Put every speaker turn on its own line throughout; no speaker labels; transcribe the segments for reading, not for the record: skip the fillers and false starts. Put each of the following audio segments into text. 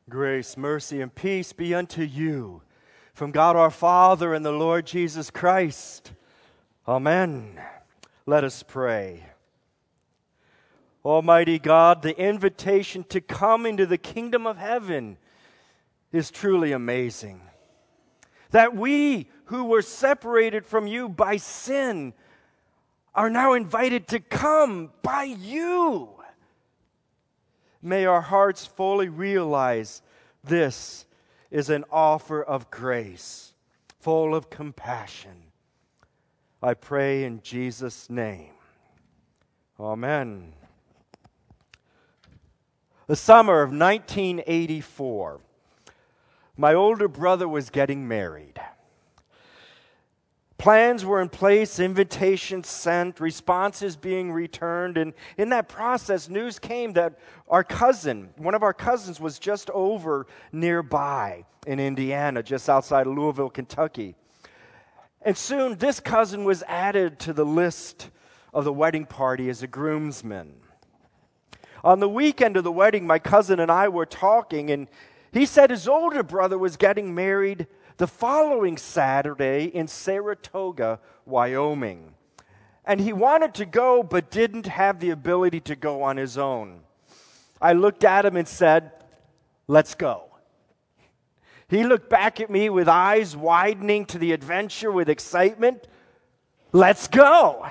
Grace, mercy, and peace be unto you from God our Father and the Lord Jesus Christ. Amen. Let us pray. Almighty God, the invitation to come into the kingdom of heaven is truly amazing. That we who were separated from you by sin are now invited to come by you. May our hearts fully realize this is an offer of grace, full of compassion. I pray in Jesus' name. Amen. The summer of 1984, my older brother was getting married. Plans were in place, invitations sent, responses being returned, and in that process, news came that one of our cousins, was just over nearby in Indiana, just outside of Louisville, Kentucky. And soon, this cousin was added to the list of the wedding party as a groomsman. On the weekend of the wedding, my cousin and I were talking, and he said his older brother was getting married the following Saturday in Saratoga, Wyoming. And he wanted to go, but didn't have the ability to go on his own. I looked at him and said, "Let's go." He looked back at me with eyes widening to the adventure with excitement. "Let's go."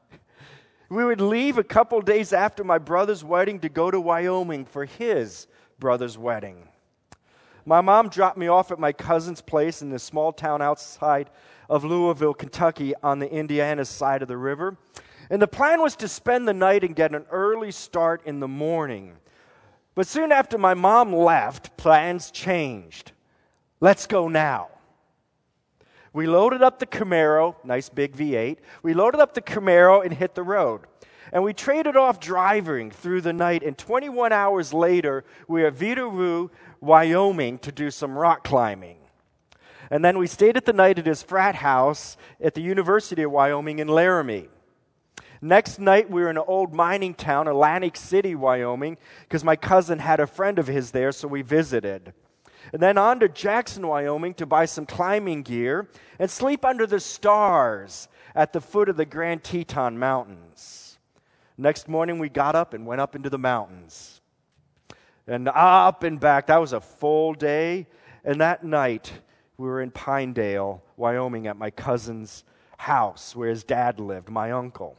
We would leave a couple days after my brother's wedding to go to Wyoming for his brother's wedding. My mom dropped me off at my cousin's place in this small town outside of Louisville, Kentucky, on the Indiana side of the river. And the plan was to spend the night and get an early start in the morning. But soon after my mom left, plans changed. "Let's go now." We loaded up the Camaro, nice big V8. We loaded up the Camaro and hit the road. And we traded off driving through the night, and 21 hours later, we were at Veederoo, Wyoming, to do some rock climbing. And then we stayed at the night at his frat house at the University of Wyoming in Laramie. Next night, we were in an old mining town, Atlantic City, Wyoming, because my cousin had a friend of his there, so we visited. And then on to Jackson, Wyoming, to buy some climbing gear and sleep under the stars at the foot of the Grand Teton Mountains. Next morning, we got up and went up into the mountains. And up and back. That was a full day. And that night, we were in Pinedale, Wyoming, at my cousin's house where his dad lived, my uncle.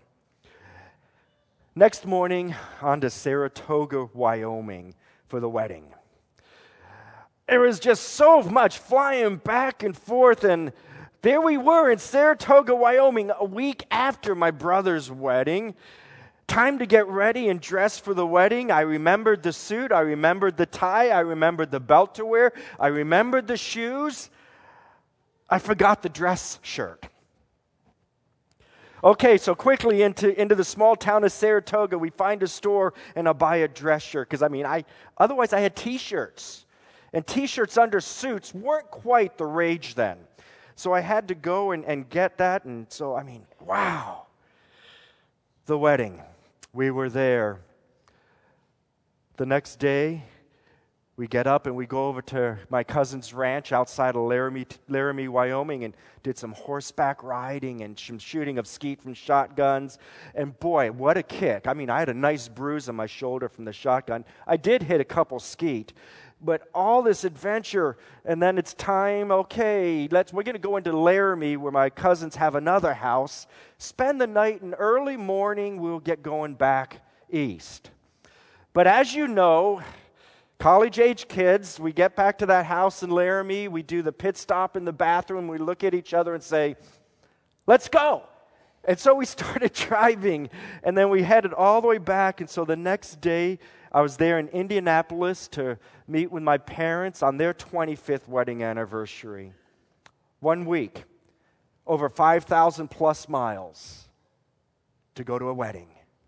Next morning, on to Saratoga, Wyoming for the wedding. There was just so much flying back and forth, and there we were in Saratoga, Wyoming, a week after my brother's wedding. Time to get ready and dress for the wedding. I remembered the suit. I remembered the tie. I remembered the belt to wear. I remembered the shoes. I forgot the dress shirt. Okay, so quickly into the small town of Saratoga, we find a store and I buy a dress shirt. Because, otherwise I had T-shirts. And T-shirts under suits weren't quite the rage then. So I had to go and get that. And so, wow. The wedding. We were there. The next day, we get up and we go over to my cousin's ranch outside of Laramie, Wyoming, and did some horseback riding and some shooting of skeet from shotguns. And boy, what a kick. I had a nice bruise on my shoulder from the shotgun. I did hit a couple skeet. But all this adventure, and then it's time, okay, we're going to go into Laramie where my cousins have another house, spend the night, and early morning we'll get going back east. But as you know, college-age kids, we get back to that house in Laramie, we do the pit stop in the bathroom, we look at each other and say, "Let's go." And so we started driving, and then we headed all the way back, and so the next day, I was there in Indianapolis to meet with my parents on their 25th wedding anniversary. 1 week, over 5,000 plus miles to go to a wedding.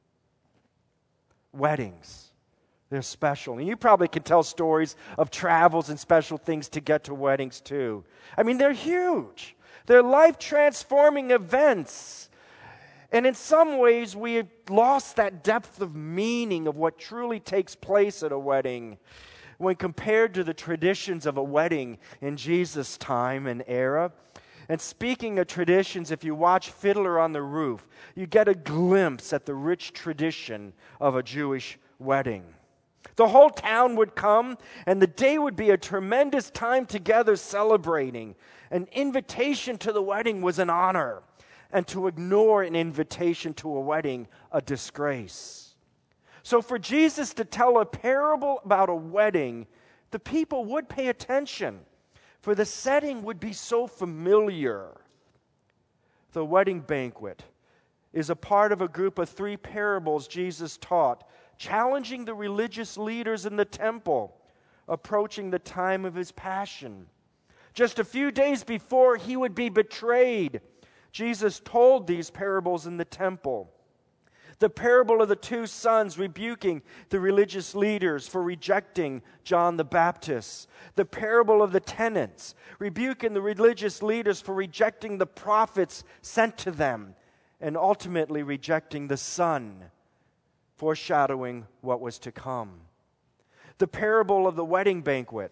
Weddings, they're special. And you probably can tell stories of travels and special things to get to weddings too. They're huge. They're life-transforming events. And in some ways, we have lost that depth of meaning of what truly takes place at a wedding. when compared to the traditions of a wedding in Jesus' time and era. And speaking of traditions, if you watch Fiddler on the Roof, you get a glimpse at the rich tradition of a Jewish wedding. The whole town would come, and the day would be a tremendous time together celebrating. An invitation to the wedding was an honor, and to ignore an invitation to a wedding, a disgrace. So for Jesus to tell a parable about a wedding, the people would pay attention, for the setting would be so familiar. The wedding banquet is a part of a group of 3 parables Jesus taught, challenging the religious leaders in the temple, approaching the time of his passion. Just a few days before he would be betrayed, Jesus told these parables in the temple. The parable of the 2 sons rebuking the religious leaders for rejecting John the Baptist. The parable of the tenants rebuking the religious leaders for rejecting the prophets sent to them, and ultimately rejecting the Son, foreshadowing what was to come. The parable of the wedding banquet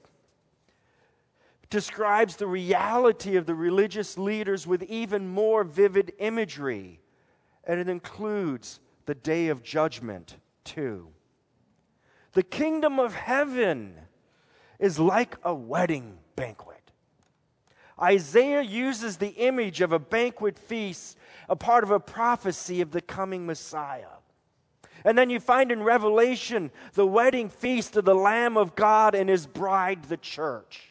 describes the reality of the religious leaders with even more vivid imagery, and it includes the day of judgment too. The kingdom of heaven is like a wedding banquet. Isaiah uses the image of a banquet feast, a part of a prophecy of the coming Messiah. And then you find in Revelation the wedding feast of the Lamb of God and his bride, the church.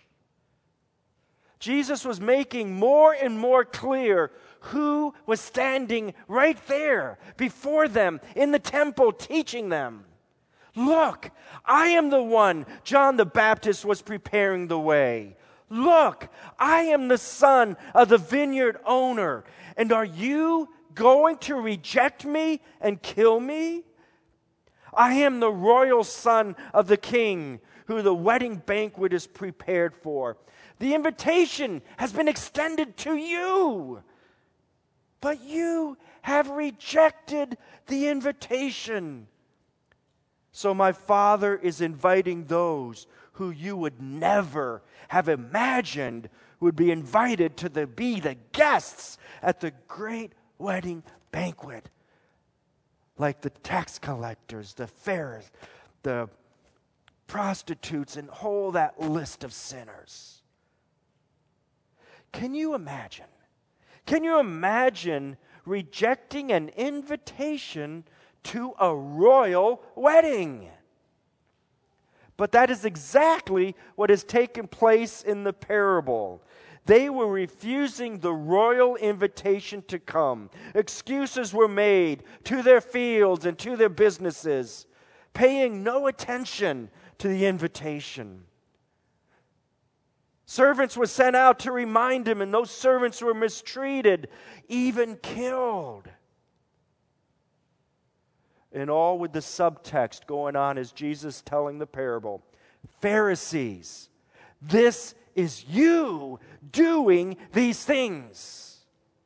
Jesus was making more and more clear who was standing right there before them in the temple teaching them. Look, I am the one John the Baptist was preparing the way. Look, I am the son of the vineyard owner. And are you going to reject me and kill me? I am the royal son of the king who the wedding banquet is prepared for. The invitation has been extended to you, but you have rejected the invitation. So my Father is inviting those who you would never have imagined would be invited to be the guests at the great wedding banquet. Like the tax collectors, the Pharisees, the prostitutes, and whole that list of sinners. Can you imagine? Can you imagine rejecting an invitation to a royal wedding? But that is exactly what has taken place in the parable. They were refusing the royal invitation to come. Excuses were made to their fields and to their businesses, paying no attention to the invitation. Servants were sent out to remind him, and those servants were mistreated, even killed. And all with the subtext going on as Jesus telling the parable. Pharisees, this is you doing these things.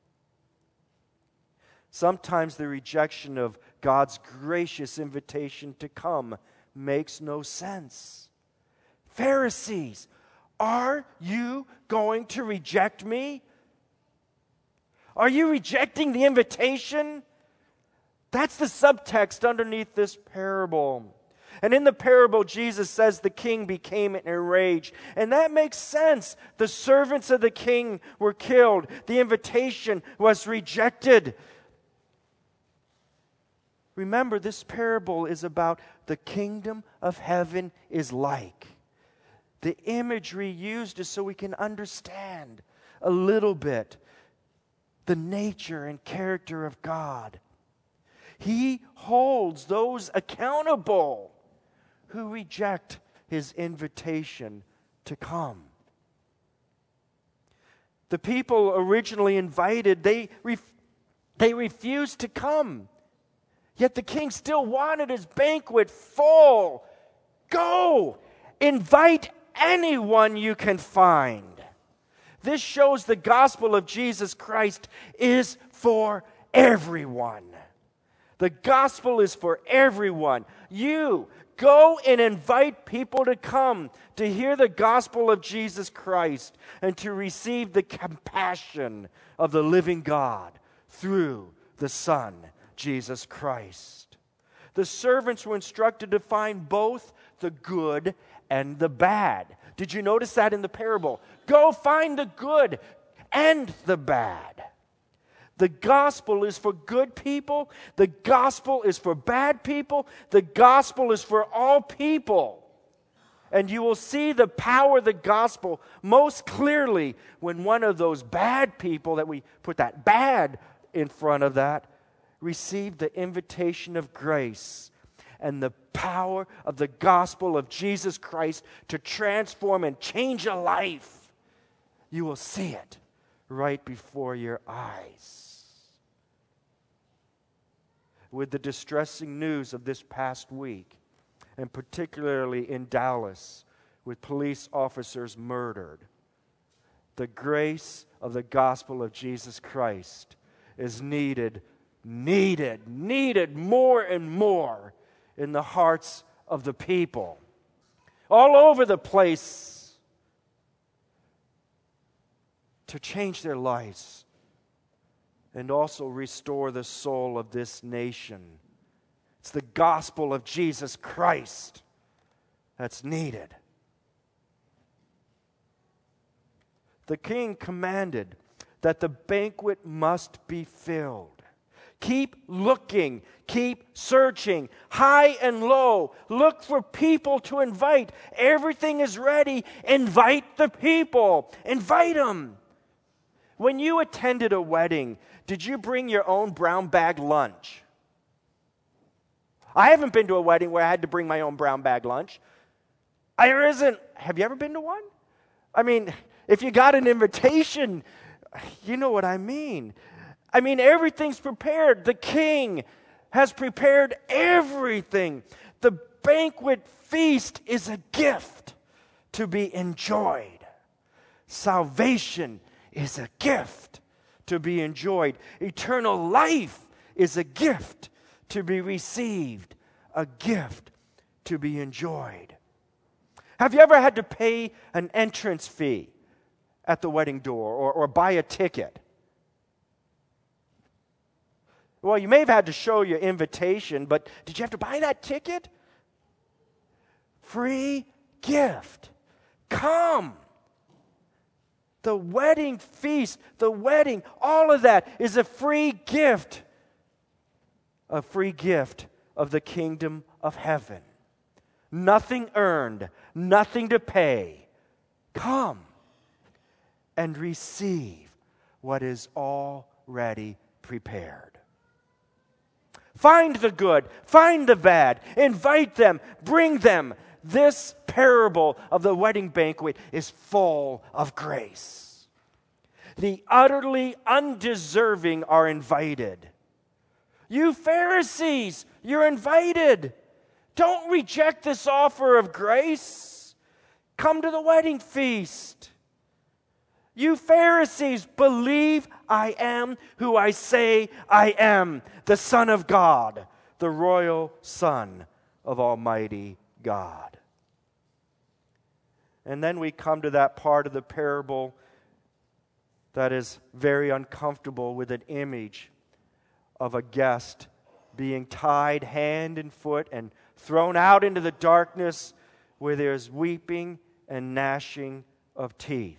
Sometimes the rejection of God's gracious invitation to come makes no sense. Pharisees, are you going to reject me? Are you rejecting the invitation? That's the subtext underneath this parable. And in the parable, Jesus says the king became enraged. And that makes sense. The servants of the king were killed. The invitation was rejected. Remember, this parable is about the kingdom of heaven is like. The imagery used is so we can understand a little bit the nature and character of God. He holds those accountable who reject his invitation to come. The people originally invited, they refused to come. Yet the king still wanted his banquet full. Go, invite anyone you can find. This shows the gospel of Jesus Christ is for everyone. The gospel is for everyone. You go and invite people to come to hear the gospel of Jesus Christ and to receive the compassion of the living God through the Son, Jesus Christ. The servants were instructed to find both the good and the bad. Did you notice that in the parable? Go find the good and the bad. The gospel is for good people. The gospel is for bad people. The gospel is for all people. And you will see the power of the gospel most clearly when one of those bad people, that we put that bad in front of that, received the invitation of grace and the power of the gospel of Jesus Christ to transform and change a life. You will see it right before your eyes. With the distressing news of this past week, and particularly in Dallas, with police officers murdered, the grace of the gospel of Jesus Christ is needed more and more in the hearts of the people all over the place to change their lives and also restore the soul of this nation. It's the gospel of Jesus Christ that's needed. The king commanded that the banquet must be filled. Keep looking, keep searching, high and low. Look for people to invite. Everything is ready. Invite the people. Invite them. When you attended a wedding, did you bring your own brown bag lunch? I haven't been to a wedding where I had to bring my own brown bag lunch. Have you ever been to one? I mean, if you got an invitation, you know what I mean. I mean, everything's prepared. The king has prepared everything. The banquet feast is a gift to be enjoyed. Salvation is a gift to be enjoyed. Eternal life is a gift to be received, a gift to be enjoyed. Have you ever had to pay an entrance fee at the wedding door or buy a ticket? Well, you may have had to show your invitation, but did you have to buy that ticket? Free gift. Come. The wedding feast, the wedding, all of that is a free gift. A free gift of the kingdom of heaven. Nothing earned, nothing to pay. Come and receive what is already prepared. Find the good, find the bad, invite them, bring them. This parable of the wedding banquet is full of grace. The utterly undeserving are invited. You Pharisees, you're invited. Don't reject this offer of grace. Come to the wedding feast. You Pharisees, believe I am who I say I am, the Son of God, the royal Son of Almighty God. And then we come to that part of the parable that is very uncomfortable, with an image of a guest being tied hand and foot and thrown out into the darkness where there's weeping and gnashing of teeth.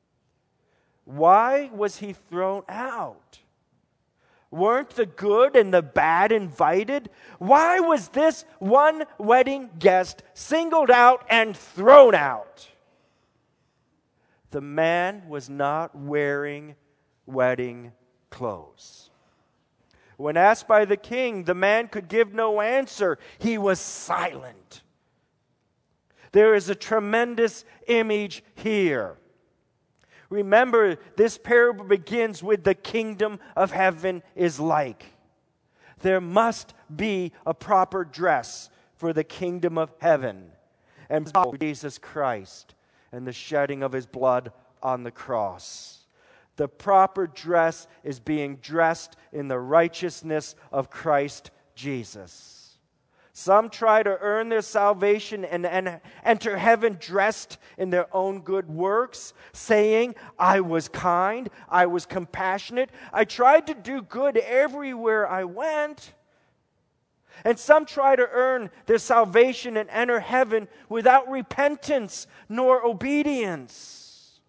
Why was he thrown out? Weren't the good and the bad invited? Why was this one wedding guest singled out and thrown out? The man was not wearing wedding clothes. When asked by the king, the man could give no answer. He was silent. There is a tremendous image here. Remember, this parable begins with the kingdom of heaven is like. There must be a proper dress for the kingdom of heaven. And Jesus Christ and the shedding of his blood on the cross. The proper dress is being dressed in the righteousness of Christ Jesus. Some try to earn their salvation and enter heaven dressed in their own good works, saying, I was kind, I was compassionate, I tried to do good everywhere I went. And some try to earn their salvation and enter heaven without repentance nor obedience.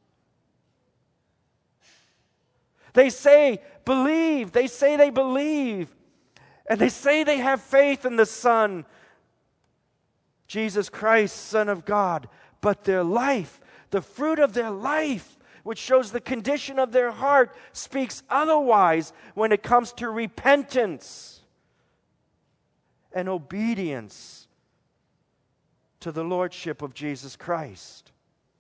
They say, believe, they say they believe, and they say they have faith in the Son, Jesus Christ, Son of God. But their life, the fruit of their life, which shows the condition of their heart, speaks otherwise when it comes to repentance and obedience to the Lordship of Jesus Christ.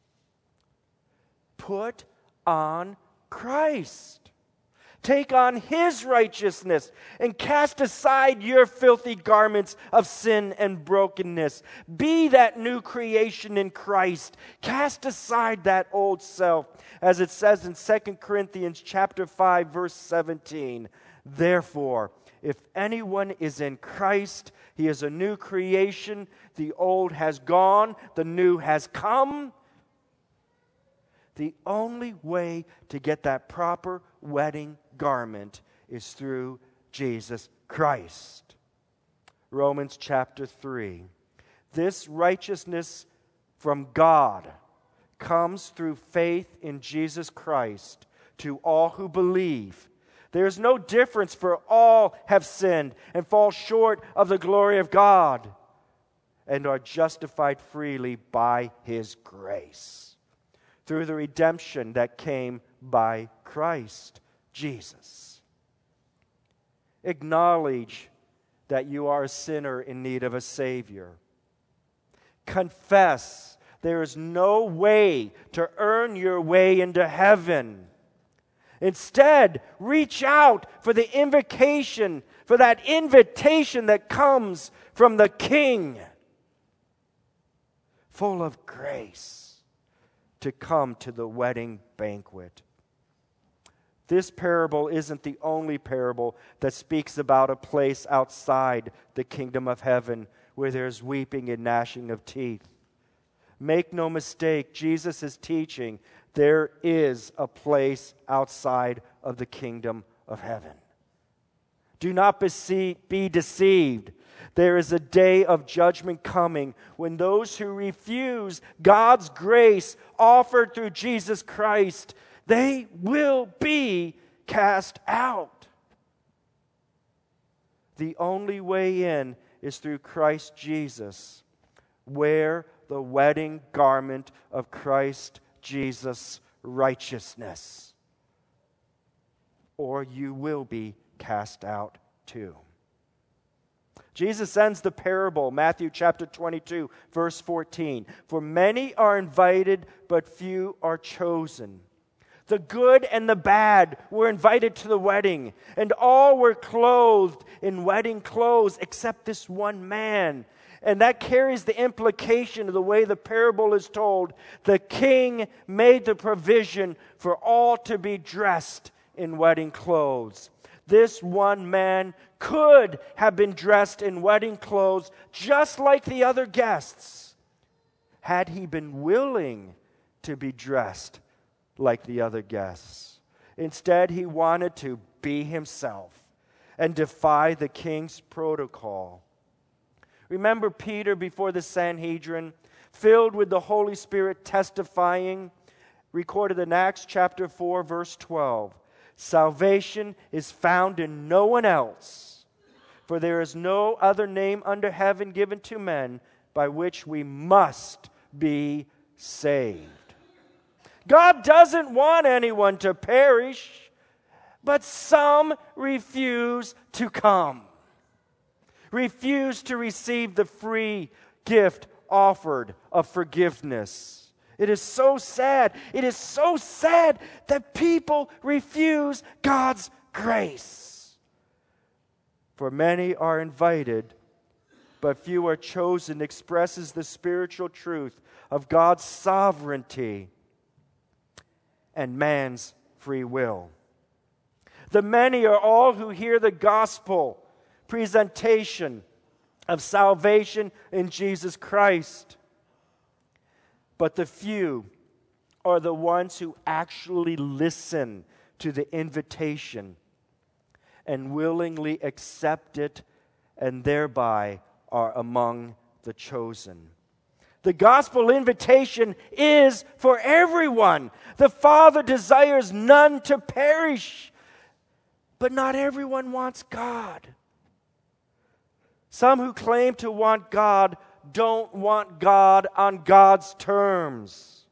Put on Christ. Take on His righteousness and cast aside your filthy garments of sin and brokenness. Be that new creation in Christ. Cast aside that old self, as it says in 2 Corinthians chapter 5, verse 17. Therefore, if anyone is in Christ, he is a new creation. The old has gone, the new has come. The only way to get that proper wedding garment is through Jesus Christ. Romans chapter 3. This righteousness from God comes through faith in Jesus Christ to all who believe. There is no difference, for all have sinned and fall short of the glory of God and are justified freely by His grace through the redemption that came by Christ Jesus. Acknowledge that you are a sinner in need of a Savior. Confess there is no way to earn your way into heaven. Instead, reach out for the invitation, for that invitation that comes from the King, full of grace, to come to the wedding banquet. This parable isn't the only parable that speaks about a place outside the kingdom of heaven where there's weeping and gnashing of teeth. Make no mistake, Jesus is teaching there is a place outside of the kingdom of heaven. Do not be deceived. There is a day of judgment coming when those who refuse God's grace offered through Jesus Christ, they will be cast out. The only way in is through Christ Jesus. Wear the wedding garment of Christ Jesus' righteousness, or you will be cast out too. Jesus ends the parable, Matthew chapter 22, verse 14. For many are invited, but few are chosen. The good and the bad were invited to the wedding, and all were clothed in wedding clothes except this one man. And that carries the implication of the way the parable is told. The king made the provision for all to be dressed in wedding clothes. This one man could have been dressed in wedding clothes just like the other guests, had he been willing to be dressed like the other guests. Instead, he wanted to be himself and defy the king's protocol. Remember Peter before the Sanhedrin, filled with the Holy Spirit, testifying, recorded in Acts chapter 4, verse 12. Salvation is found in no one else, for there is no other name under heaven given to men by which we must be saved. God doesn't want anyone to perish, but some refuse to come. Refuse to receive the free gift offered of forgiveness. It is so sad. It is so sad that people refuse God's grace. For many are invited, but few are chosen, expresses the spiritual truth of God's sovereignty and man's free will. The many are all who hear the gospel, presentation of salvation in Jesus Christ. But the few are the ones who actually listen to the invitation and willingly accept it, and thereby are among the chosen. The gospel invitation is for everyone. The Father desires none to perish, but not everyone wants God. Some who claim to want God don't want God on God's terms.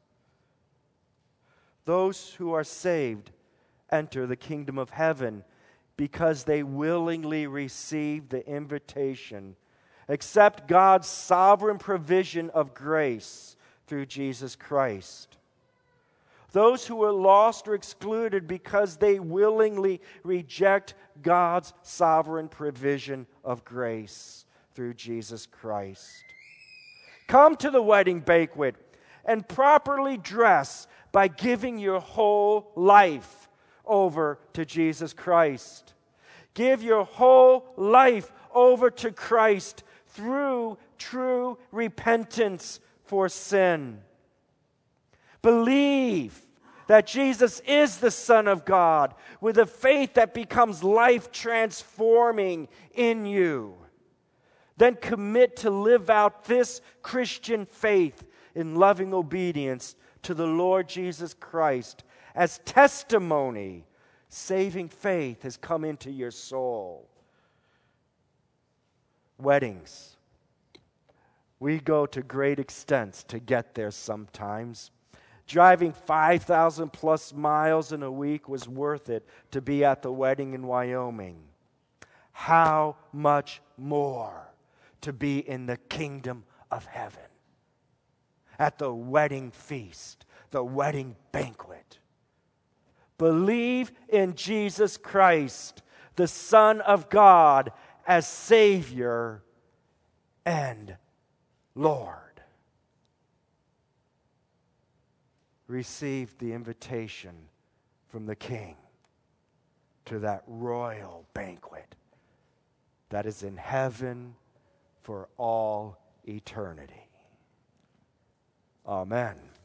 Those who are saved enter the kingdom of heaven because they willingly receive the invitation, accept God's sovereign provision of grace through Jesus Christ. Those who are lost are excluded because they willingly reject God's sovereign provision of grace through Jesus Christ. Come to the wedding banquet and properly dress by giving your whole life over to Jesus Christ. Give your whole life over to Christ through true repentance for sin. Believe that Jesus is the Son of God with a faith that becomes life-transforming in you. Then commit to live out this Christian faith in loving obedience to the Lord Jesus Christ as testimony. Saving faith has come into your soul. Weddings. We go to great extents to get there sometimes. Driving 5,000 plus miles in a week was worth it to be at the wedding in Wyoming. How much more to be in the kingdom of heaven, at the wedding feast, the wedding banquet. Believe in Jesus Christ, the Son of God, as Savior and Lord. Receive the invitation from the King to that royal banquet that is in heaven for all eternity. Amen.